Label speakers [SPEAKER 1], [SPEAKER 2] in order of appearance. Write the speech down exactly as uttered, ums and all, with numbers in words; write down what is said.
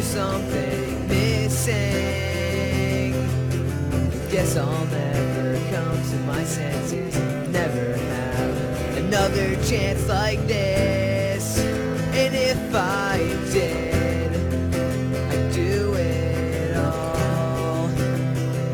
[SPEAKER 1] there's something missing. Guess I'll never come to my senses, never have another chance like this.